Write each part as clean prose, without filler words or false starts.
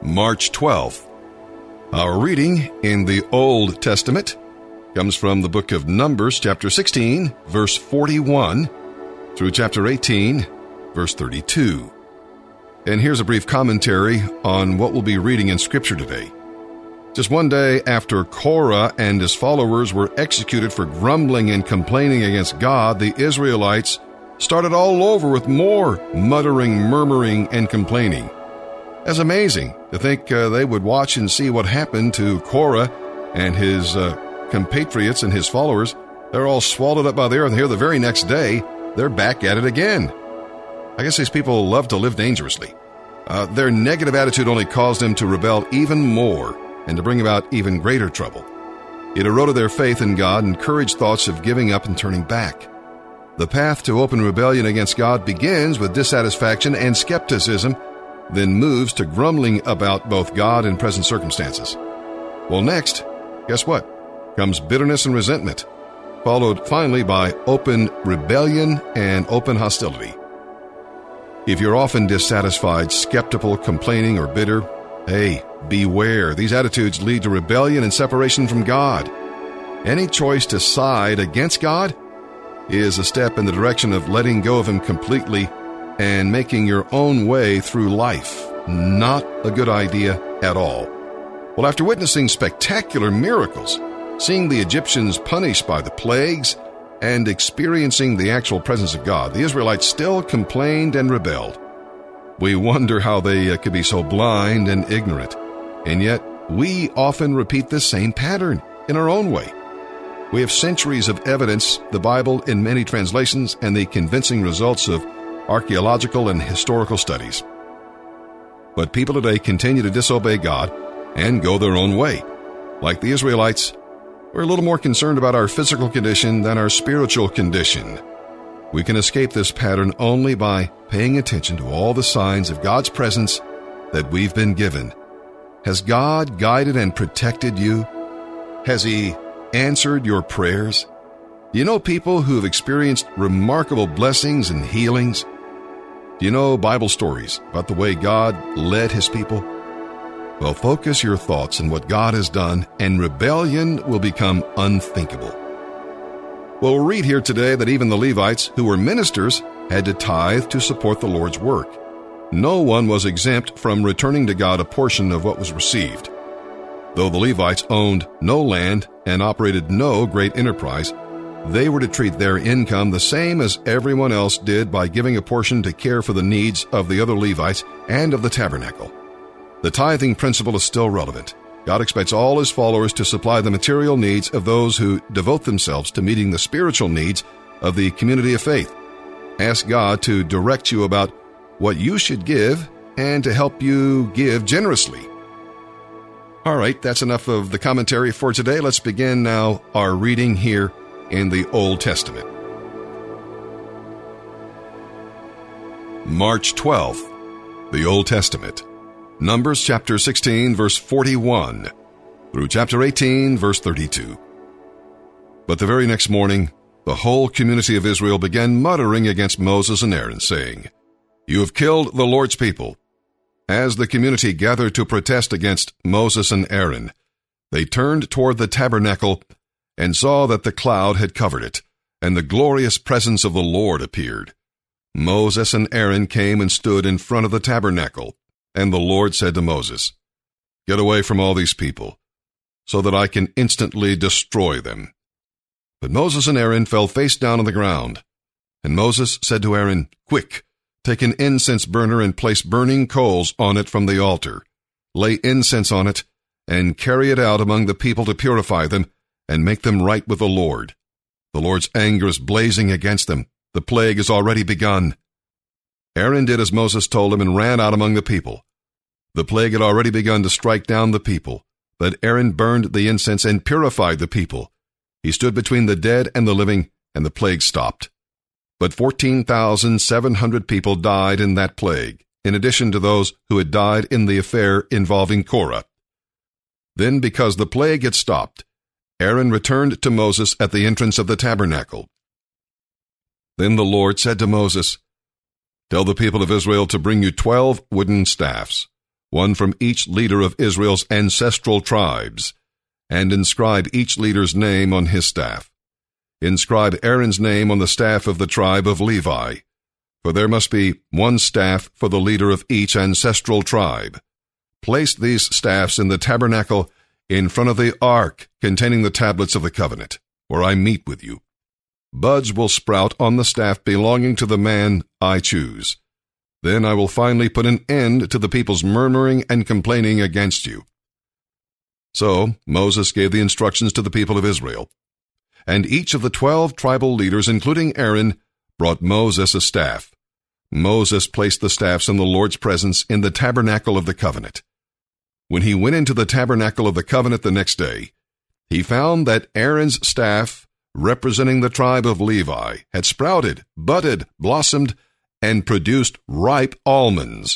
March 12th. Our reading in the Old Testament comes from the book of Numbers, chapter 16, verse 41, through chapter 18, verse 32. And here's a brief commentary on what we'll be reading in Scripture today. Just one day after Korah and his followers were executed for grumbling and complaining against God, the Israelites started all over with more muttering, murmuring, and complaining. It's amazing to think they would watch and see what happened to Korah and his compatriots and his followers. They're all swallowed up by the earth, and here the very next day, they're back at it again. I guess these people love to live dangerously. Their negative attitude only caused them to rebel even more and to bring about even greater trouble. It eroded their faith in God and encouraged thoughts of giving up and turning back. The path to open rebellion against God begins with dissatisfaction and skepticism, then moves to grumbling about both God and present circumstances. Well, next, guess what? Comes bitterness and resentment, followed finally by open rebellion and open hostility. If you're often dissatisfied, skeptical, complaining, or bitter, hey, beware. These attitudes lead to rebellion and separation from God. Any choice to side against God is a step in the direction of letting go of Him completely and making your own way through life. Not a good idea at all. Well, after witnessing spectacular miracles, seeing the Egyptians punished by the plagues, and experiencing the actual presence of God, the Israelites still complained and rebelled. We wonder how they could be so blind and ignorant, and yet we often repeat this same pattern in our own way. We have centuries of evidence, the Bible in many translations, and the convincing results of archaeological and historical studies. But people today continue to disobey God and go their own way. Like the Israelites, we're a little more concerned about our physical condition than our spiritual condition. We can escape this pattern only by paying attention to all the signs of God's presence that we've been given. Has God guided and protected you? Has He answered your prayers? Do you know people who have experienced remarkable blessings and healings? Do you know Bible stories about the way God led His people? Well, focus your thoughts on what God has done, and rebellion will become unthinkable. Well, we'll read here today that even the Levites, who were ministers, had to tithe to support the Lord's work. No one was exempt from returning to God a portion of what was received. Though the Levites owned no land and operated no great enterprise, they were to treat their income the same as everyone else did by giving a portion to care for the needs of the other Levites and of the tabernacle. The tithing principle is still relevant. God expects all His followers to supply the material needs of those who devote themselves to meeting the spiritual needs of the community of faith. Ask God to direct you about what you should give and to help you give generously. All right, that's enough of the commentary for today. Let's begin now our reading here in the Old Testament. March 12th, the Old Testament. Numbers chapter 16, verse 41, through chapter 18, verse 32. But the very next morning, the whole community of Israel began muttering against Moses and Aaron, saying, "You have killed the Lord's people." As the community gathered to protest against Moses and Aaron, they turned toward the tabernacle and saw that the cloud had covered it, and the glorious presence of the Lord appeared. Moses and Aaron came and stood in front of the tabernacle, and the Lord said to Moses, "Get away from all these people, so that I can instantly destroy them." But Moses and Aaron fell face down on the ground, and Moses said to Aaron, "Quick, take an incense burner and place burning coals on it from the altar. Lay incense on it, and carry it out among the people to purify them, and make them right with the Lord. The Lord's anger is blazing against them. The plague has already begun." Aaron did as Moses told him and ran out among the people. The plague had already begun to strike down the people, but Aaron burned the incense and purified the people. He stood between the dead and the living, and the plague stopped. But 14,700 people died in that plague, in addition to those who had died in the affair involving Korah. Then, because the plague had stopped, Aaron returned to Moses at the entrance of the tabernacle. Then the Lord said to Moses, "Tell the people of Israel to bring you 12 wooden staffs. one from each leader of Israel's ancestral tribes, and inscribe each leader's name on his staff. Inscribe Aaron's name on the staff of the tribe of Levi, for there must be one staff for the leader of each ancestral tribe. Place these staffs in the tabernacle in front of the ark containing the tablets of the covenant, where I meet with you. Buds will sprout on the staff belonging to the man I choose. Then I will finally put an end to the people's murmuring and complaining against you. So Moses gave the instructions to the people of Israel. And each of the 12 tribal leaders, including Aaron, brought Moses a staff. Moses placed the staffs in the Lord's presence in the tabernacle of the covenant. When he went into the tabernacle of the covenant the next day, he found that Aaron's staff, representing the tribe of Levi, had sprouted, budded, blossomed, and produced ripe almonds.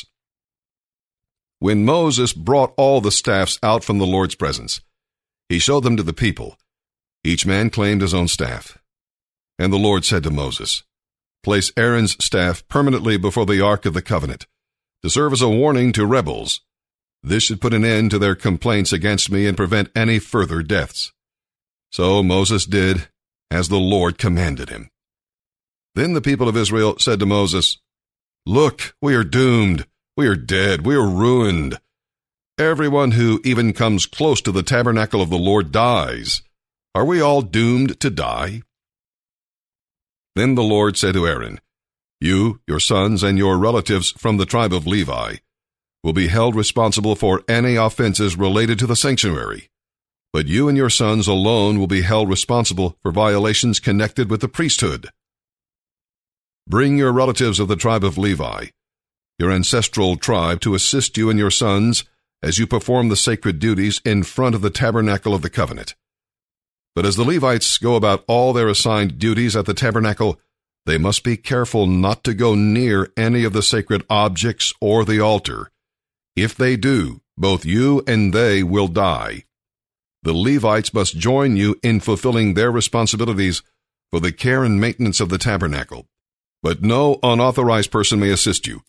When Moses brought all the staffs out from the Lord's presence, he showed them to the people. Each man claimed his own staff. And the Lord said to Moses, "Place Aaron's staff permanently before the ark of the covenant, to serve as a warning to rebels. This should put an end to their complaints against me and prevent any further deaths." So Moses did as the Lord commanded him. Then the people of Israel said to Moses, "Look, we are doomed. We are dead. We are ruined. Everyone who even comes close to the tabernacle of the Lord dies. Are we all doomed to die?" Then the Lord said to Aaron, "You, your sons, and your relatives from the tribe of Levi will be held responsible for any offenses related to the sanctuary, but you and your sons alone will be held responsible for violations connected with the priesthood. Bring your relatives of the tribe of Levi, your ancestral tribe, to assist you and your sons as you perform the sacred duties in front of the tabernacle of the covenant. But as the Levites go about all their assigned duties at the tabernacle, they must be careful not to go near any of the sacred objects or the altar. If they do, both you and they will die. The Levites must join you in fulfilling their responsibilities for the care and maintenance of the tabernacle, but no unauthorized person may assist you.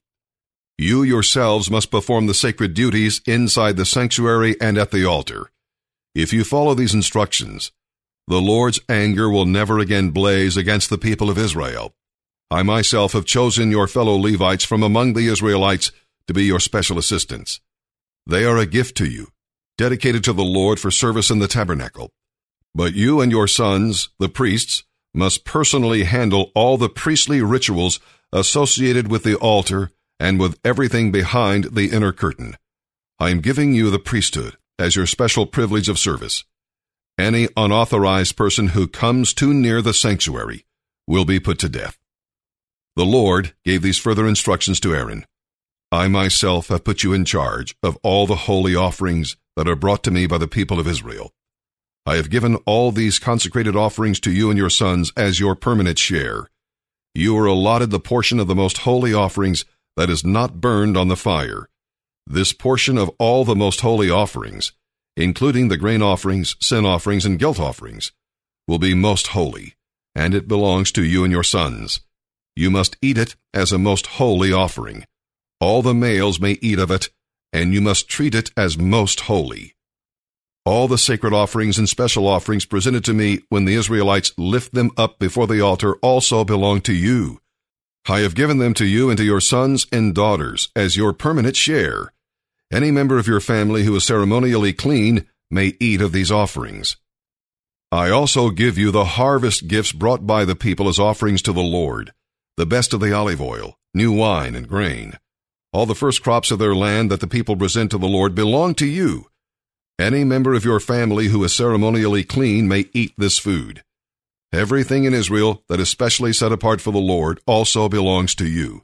You yourselves must perform the sacred duties inside the sanctuary and at the altar. If you follow these instructions, the Lord's anger will never again blaze against the people of Israel. I myself have chosen your fellow Levites from among the Israelites to be your special assistants. They are a gift to you, dedicated to the Lord for service in the tabernacle. But you and your sons, the priests, must personally handle all the priestly rituals associated with the altar and with everything behind the inner curtain. I am giving you the priesthood as your special privilege of service. Any unauthorized person who comes too near the sanctuary will be put to death." The Lord gave these further instructions to Aaron. "I myself have put you in charge of all the holy offerings that are brought to me by the people of Israel. I have given all these consecrated offerings to you and your sons as your permanent share. You are allotted the portion of the most holy offerings that is not burned on the fire. This portion of all the most holy offerings, including the grain offerings, sin offerings, and guilt offerings, will be most holy, and it belongs to you and your sons. You must eat it as a most holy offering. All the males may eat of it, and you must treat it as most holy. All the sacred offerings and special offerings presented to me when the Israelites lift them up before the altar also belong to you. I have given them to you and to your sons and daughters as your permanent share. Any member of your family who is ceremonially clean may eat of these offerings. I also give you the harvest gifts brought by the people as offerings to the Lord, the best of the olive oil, new wine, and grain. All the first crops of their land that the people present to the Lord belong to you. Any member of your family who is ceremonially clean may eat this food. Everything in Israel that is specially set apart for the Lord also belongs to you.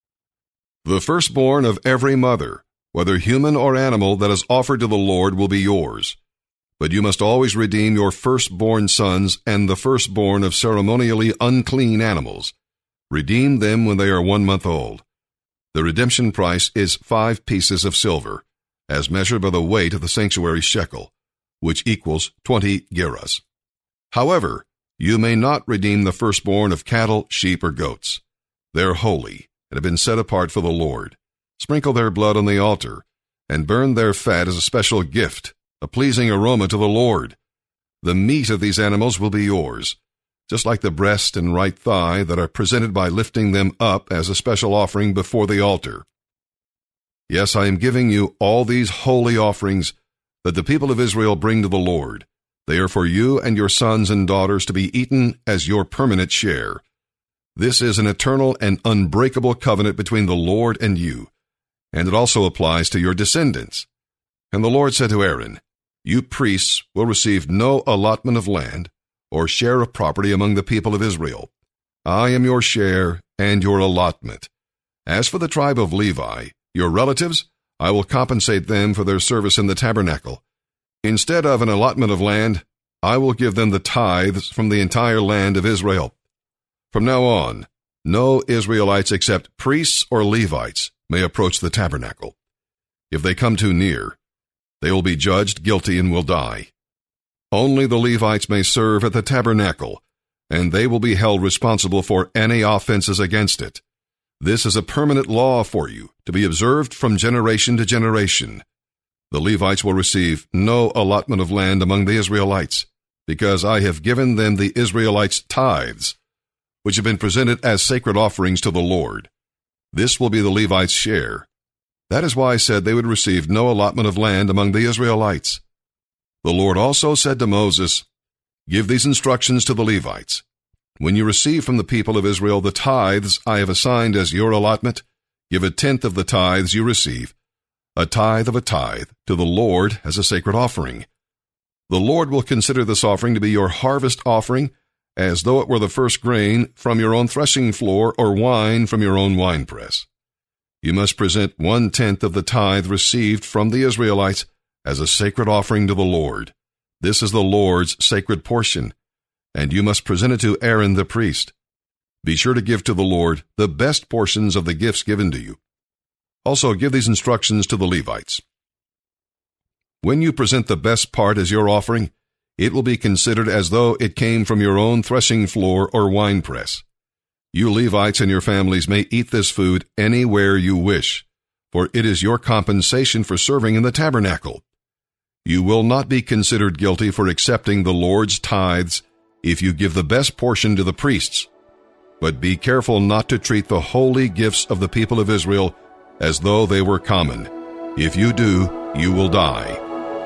The firstborn of every mother, whether human or animal, that is offered to the Lord will be yours. But you must always redeem your firstborn sons and the firstborn of ceremonially unclean animals. Redeem them when they are 1 month old. The redemption price is 5 pieces of silver, as measured by the weight of the sanctuary shekel, which equals 20 gerahs. However, you may not redeem the firstborn of cattle, sheep, or goats. They are holy and have been set apart for the Lord. Sprinkle their blood on the altar, and burn their fat as a special gift, a pleasing aroma to the Lord. The meat of these animals will be yours, just like the breast and right thigh that are presented by lifting them up as a special offering before the altar. Yes, I am giving you all these holy offerings that the people of Israel bring to the Lord. They are for you and your sons and daughters to be eaten as your permanent share. This is an eternal and unbreakable covenant between the Lord and you, and it also applies to your descendants. And the Lord said to Aaron, You priests will receive no allotment of land or share of property among the people of Israel. I am your share and your allotment. As for the tribe of Levi, your relatives, I will compensate them for their service in the tabernacle. Instead of an allotment of land, I will give them the tithes from the entire land of Israel. From now on, no Israelites except priests or Levites may approach the tabernacle. If they come too near, they will be judged guilty and will die. Only the Levites may serve at the tabernacle, and they will be held responsible for any offenses against it. This is a permanent law for you, to be observed from generation to generation. The Levites will receive no allotment of land among the Israelites, because I have given them the Israelites' tithes, which have been presented as sacred offerings to the Lord. This will be the Levites' share. That is why I said they would receive no allotment of land among the Israelites. The Lord also said to Moses, Give these instructions to the Levites. When you receive from the people of Israel the tithes I have assigned as your allotment, give 1/10 of the tithes you receive, a tithe of a tithe, to the Lord as a sacred offering. The Lord will consider this offering to be your harvest offering, as though it were the first grain from your own threshing floor or wine from your own winepress. You must present 1/10 of the tithe received from the Israelites as a sacred offering to the Lord. This is the Lord's sacred portion, and you must present it to Aaron the priest. Be sure to give to the Lord the best portions of the gifts given to you. Also, give these instructions to the Levites. When you present the best part as your offering, it will be considered as though it came from your own threshing floor or winepress. You Levites and your families may eat this food anywhere you wish, for it is your compensation for serving in the tabernacle. You will not be considered guilty for accepting the Lord's tithes if you give the best portion to the priests. But be careful not to treat the holy gifts of the people of Israel as though they were common. If you do, you will die.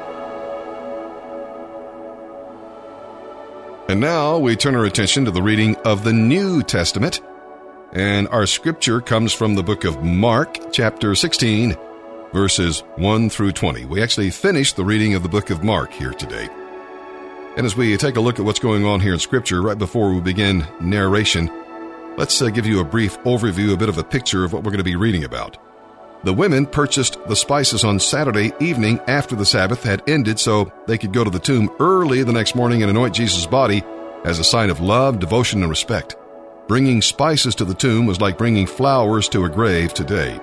And now we turn our attention to the reading of the New Testament, and our scripture comes from the book of Mark, chapter 16, verses 1 through 20. We actually finished the reading of the book of Mark here today. And as we take a look at what's going on here in scripture, right before we begin narration, let's give you a brief overview, a bit of a picture of what we're going to be reading about. The women purchased the spices on Saturday evening after the Sabbath had ended so they could go to the tomb early the next morning and anoint Jesus' body as a sign of love, devotion, and respect. Bringing spices to the tomb was like bringing flowers to a grave today.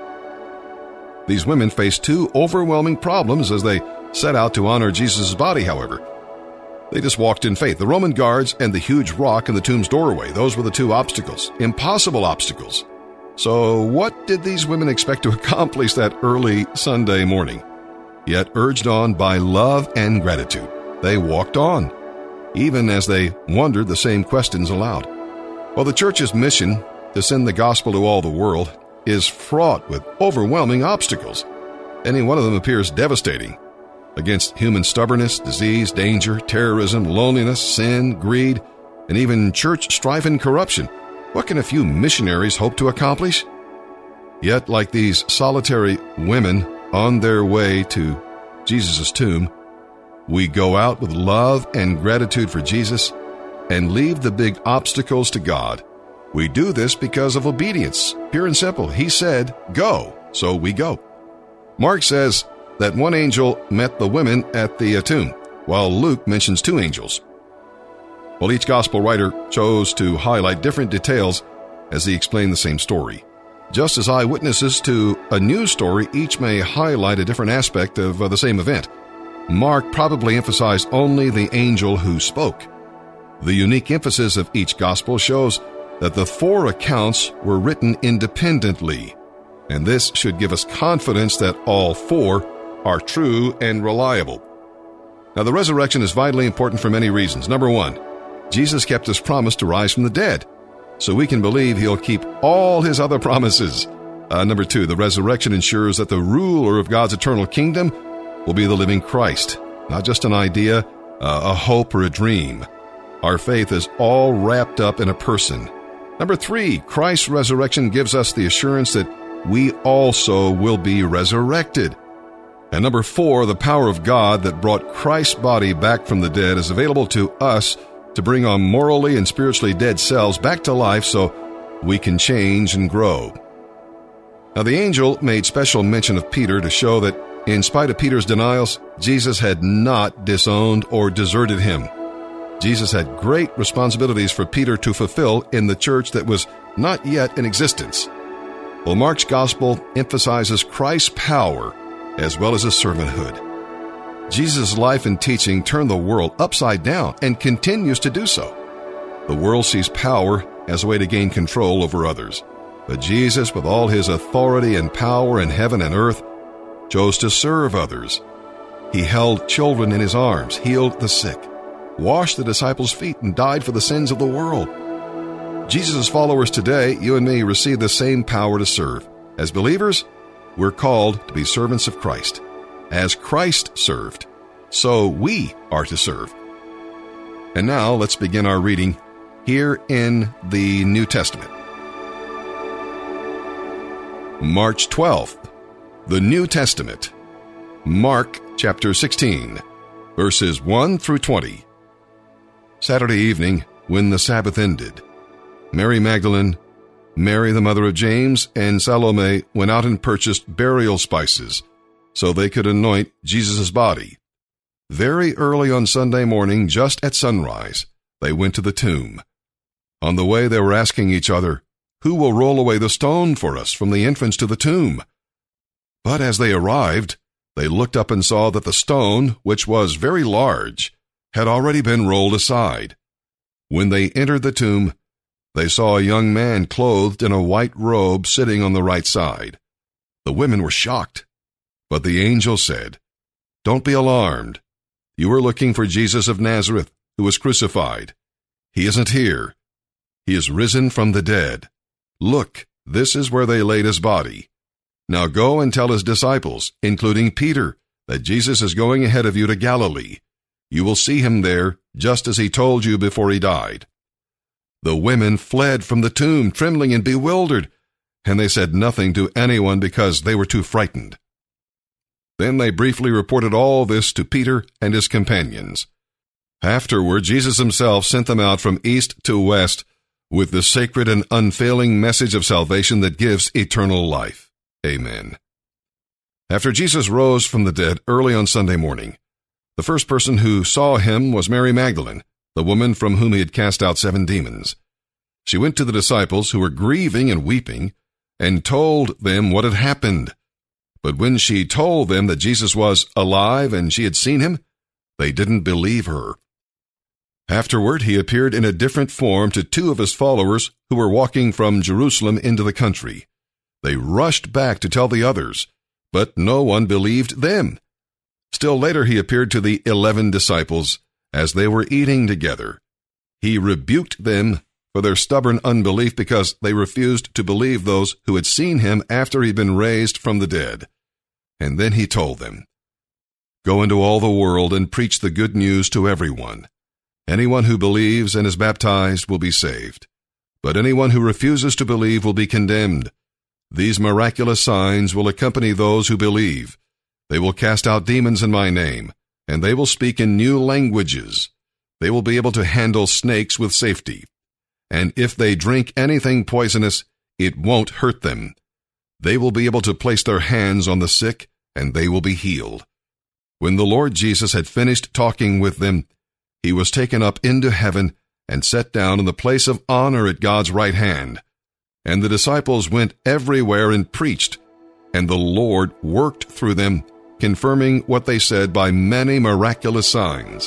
These women faced two overwhelming problems as they set out to honor Jesus' body, however. They just walked in faith. The Roman guards and the huge rock in the tomb's doorway, those were the two obstacles, impossible obstacles. So what did these women expect to accomplish that early Sunday morning? Yet urged on by love and gratitude, they walked on, even as they wondered the same questions aloud. Well, the church's mission to send the gospel to all the world is fraught with overwhelming obstacles. Any one of them appears devastating. Against human stubbornness, disease, danger, terrorism, loneliness, sin, greed, and even church strife and corruption, what can a few missionaries hope to accomplish? Yet, like these solitary women on their way to Jesus' tomb, we go out with love and gratitude for Jesus and leave the big obstacles to God. We do this because of obedience, pure and simple. He said, go, so we go. Mark says that one angel met the women at the tomb, while Luke mentions two angels. Well, each gospel writer chose to highlight different details as he explained the same story. Just as eyewitnesses to a news story each may highlight a different aspect of the same event, Mark probably emphasized only the angel who spoke. The unique emphasis of each gospel shows that the four accounts were written independently, and this should give us confidence that all four are true and reliable. Now, the resurrection is vitally important for many reasons. Number one, Jesus kept his promise to rise from the dead, so we can believe he'll keep all his other promises. Number two, the resurrection ensures that the ruler of God's eternal kingdom will be the living Christ, not just an idea, a hope, or a dream. Our faith is all wrapped up in a person. Number three, Christ's resurrection gives us the assurance that we also will be resurrected. And number four, the power of God that brought Christ's body back from the dead is available to us to bring our morally and spiritually dead selves back to life so we can change and grow. Now, the angel made special mention of Peter to show that in spite of Peter's denials, Jesus had not disowned or deserted him. Jesus had great responsibilities for Peter to fulfill in the church that was not yet in existence. Well, Mark's gospel emphasizes Christ's power as well as his servanthood. Jesus' life and teaching turned the world upside down and continues to do so. The world sees power as a way to gain control over others. But Jesus, with all his authority and power in heaven and earth, chose to serve others. He held children in his arms, healed the sick, washed the disciples' feet, and died for the sins of the world. Jesus' followers today, you and me, receive the same power to serve. As believers, we're called to be servants of Christ. As Christ served, so we are to serve. And now let's begin our reading here in the New Testament. March 12th, the New Testament. Mark chapter 16, verses 1 through 20. Saturday evening, when the Sabbath ended, Mary Magdalene, Mary the mother of James, and Salome went out and purchased burial spices so they could anoint Jesus' body. Very early on Sunday morning, just at sunrise, they went to the tomb. On the way, they were asking each other, "Who will roll away the stone for us from the entrance to the tomb?" But as they arrived, they looked up and saw that the stone, which was very large, had already been rolled aside. When they entered the tomb, they saw a young man clothed in a white robe sitting on the right side. The women were shocked, but the angel said, "Don't be alarmed. You are looking for Jesus of Nazareth, who was crucified. He isn't here. He is risen from the dead. Look, this is where they laid his body. Now go and tell his disciples, including Peter, that Jesus is going ahead of you to Galilee. You will see him there, just as he told you before he died." The women fled from the tomb, trembling and bewildered, and they said nothing to anyone because they were too frightened. Then they briefly reported all this to Peter and his companions. Afterward, Jesus himself sent them out from east to west with the sacred and unfailing message of salvation that gives eternal life. Amen. After Jesus rose from the dead early on Sunday morning, the first person who saw him was Mary Magdalene, the woman from whom he had cast out 7 demons. She went to the disciples, who were grieving and weeping, and told them what had happened. But when she told them that Jesus was alive and she had seen him, they didn't believe her. Afterward, he appeared in a different form to 2 of his followers who were walking from Jerusalem into the country. They rushed back to tell the others, but no one believed them. Still later, he appeared to the 11 disciples as they were eating together. He rebuked them for their stubborn unbelief because they refused to believe those who had seen him after he'd been raised from the dead. And then he told them, "Go into all the world and preach the good news to everyone. Anyone who believes and is baptized will be saved, but anyone who refuses to believe will be condemned. These miraculous signs will accompany those who believe. They will cast out demons in my name, and they will speak in new languages. They will be able to handle snakes with safety. And if they drink anything poisonous, it won't hurt them. They will be able to place their hands on the sick, and they will be healed." When the Lord Jesus had finished talking with them, he was taken up into heaven and set down in the place of honor at God's right hand. And the disciples went everywhere and preached, and the Lord worked through them, confirming what they said by many miraculous signs.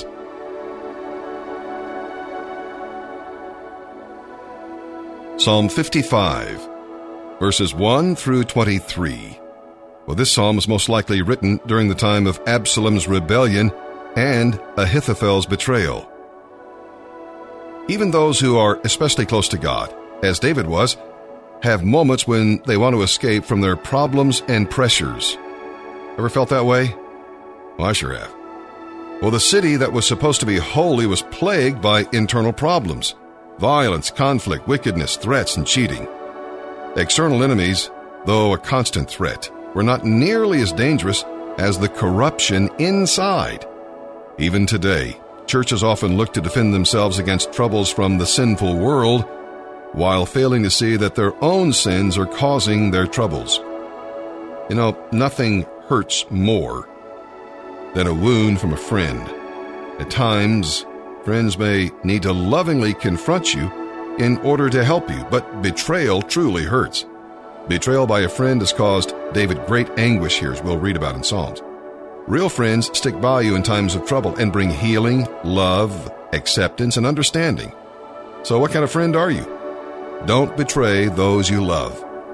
Psalm 55, verses 1 through 23. Well, this psalm was most likely written during the time of Absalom's rebellion and Ahithophel's betrayal. Even those who are especially close to God, as David was, have moments when they want to escape from their problems and pressures. Ever felt that way? Well, I sure have. Well, the city that was supposed to be holy was plagued by internal problems: violence, conflict, wickedness, threats, and cheating. External enemies, though a constant threat, were not nearly as dangerous as the corruption inside. Even today, churches often look to defend themselves against troubles from the sinful world, while failing to see that their own sins are causing their troubles. You know, nothing hurts more than a wound from a friend. At times, friends may need to lovingly confront you in order to help you, but betrayal truly hurts. Betrayal by a friend has caused David great anguish here, as we'll read about in Psalms. Real friends stick by you in times of trouble and bring healing, love, acceptance, and understanding. So what kind of friend are you? Don't betray those you love.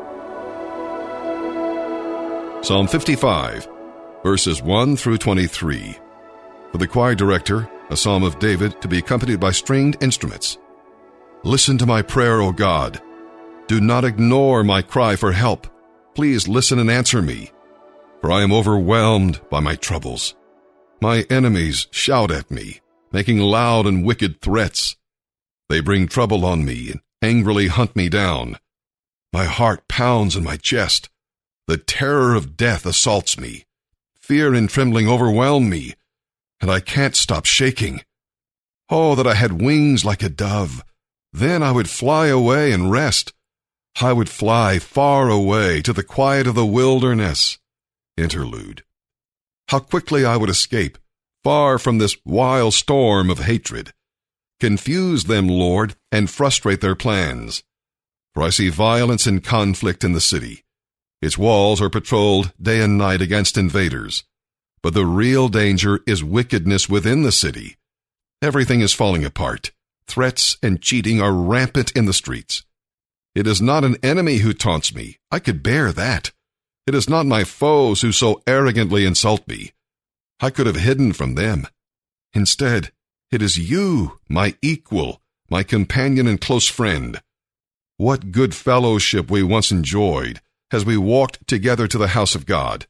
Psalm 55, verses 1 through 23. For the choir director, a psalm of David to be accompanied by stringed instruments. Listen to my prayer, O God. Do not ignore my cry for help. Please listen and answer me, for I am overwhelmed by my troubles. My enemies shout at me, making loud and wicked threats. They bring trouble on me and angrily hunt me down. My heart pounds in my chest. The terror of death assaults me. Fear and trembling overwhelm me, and I can't stop shaking. Oh, that I had wings like a dove. Then I would fly away and rest. I would fly far away to the quiet of the wilderness. Interlude. How quickly I would escape, far from this wild storm of hatred. Confuse them, Lord, and frustrate their plans. For I see violence and conflict in the city. Its walls are patrolled day and night against invaders. But the real danger is wickedness within the city. Everything is falling apart. Threats and cheating are rampant in the streets. It is not an enemy who taunts me. I could bear that. It is not my foes who so arrogantly insult me. I could have hidden from them. Instead, it is you, my equal, my companion and close friend. What good fellowship we once enjoyed as we walked together to the house of God.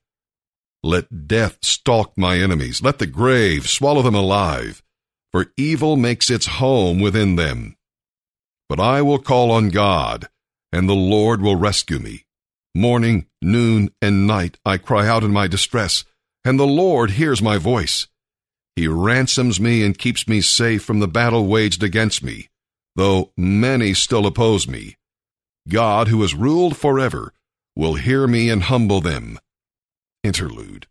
Let death stalk my enemies. Let the grave swallow them alive, for evil makes its home within them. But I will call on God, and the Lord will rescue me. Morning, noon, and night I cry out in my distress, and the Lord hears my voice. He ransoms me and keeps me safe from the battle waged against me, though many still oppose me. God, who has ruled forever, will hear me and humble them. Interlude.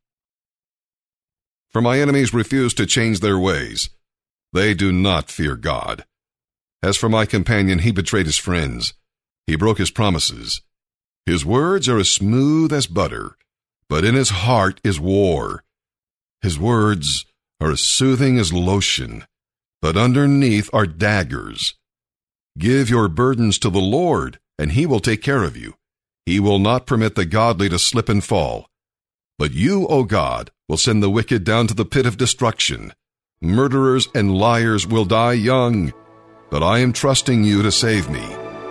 For my enemies refuse to change their ways. They do not fear God. As for my companion, he betrayed his friends. He broke his promises. His words are as smooth as butter, but in his heart is war. His words are as soothing as lotion, but underneath are daggers. Give your burdens to the Lord, and he will take care of you. He will not permit the godly to slip and fall. But you, O God, will send the wicked down to the pit of destruction. Murderers and liars will die young, but I am trusting you to save me.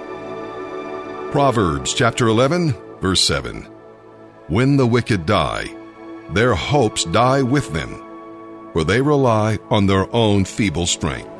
Proverbs chapter 11, verse 7. When the wicked die, their hopes die with them, for they rely on their own feeble strength.